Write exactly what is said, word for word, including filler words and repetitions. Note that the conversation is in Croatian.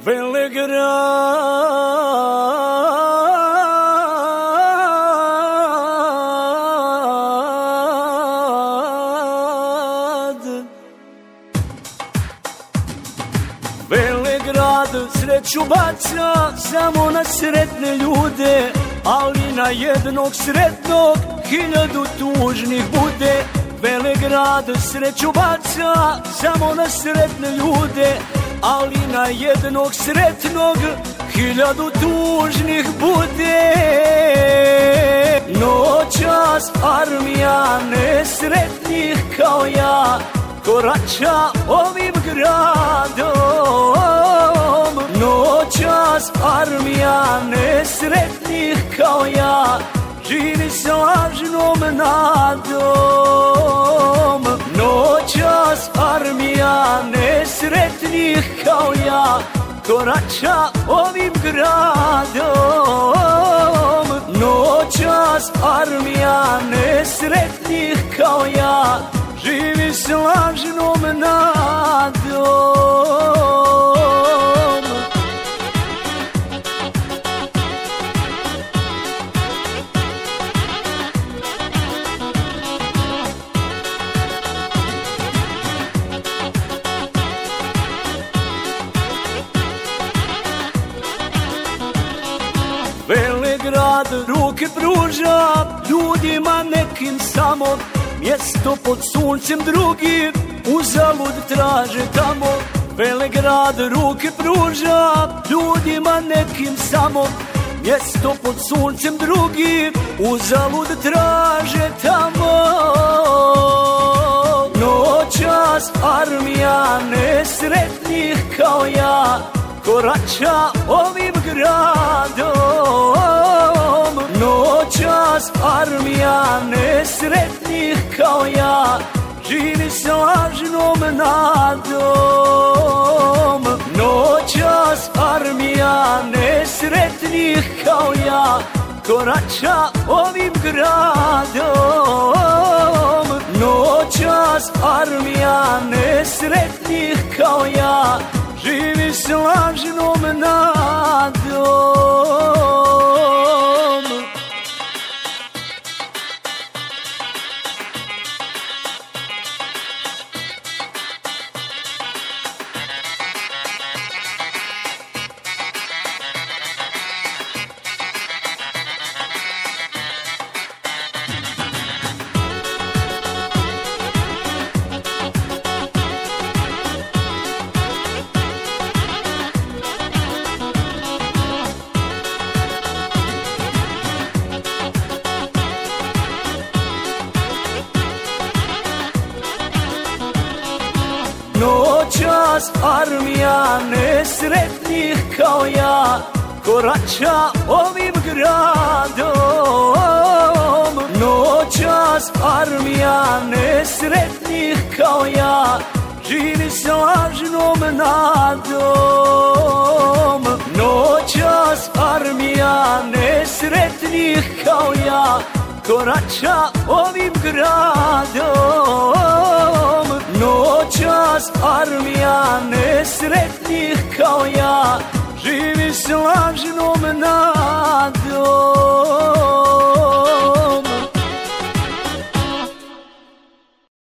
Velegrad, Velegrad sreću baca samo na sretne ljude, ali na jednog sretnog hiljadu tužnih bude. Velegrad sreću baca samo na sretne ljude, ali na jednog sretnog hiljadu tužnih bude. Noćas armija nesretnih kao ja korača ovim gradom. Noćas armija nesretnih kao ja živi s lažnom nadom. Noćas armija nesretnih kao ja korača ovim gradom. Noćas armija nesretnih kao ja živi s lažnom nadom. Velegrad ruke pruža ljudima nekim samo, mjesto pod suncem drugim uzalud traže tamo. Velegrad ruke pruža ljudima nekim samo, mjesto pod suncem drugim uzalud traže tamo. Noćas armija nesretnih kao ja korača ovim gradom. Noćas armija nesretnih kao ja živi s lažnom nadom. Noćas armija nesretnih kao ja korača ovim gradom. Noćas armija nesretnih kao ja živi s lažnom nadom. Noćas armija nesretnih kao ja korača ovim gradom. Noćas armija nesretnih kao ja živi s lažnom nadom. Noćas armija nesretnih kao ja korača ovim gradom. Noćas armija nesretnih kao ja živi s lažnom nadom.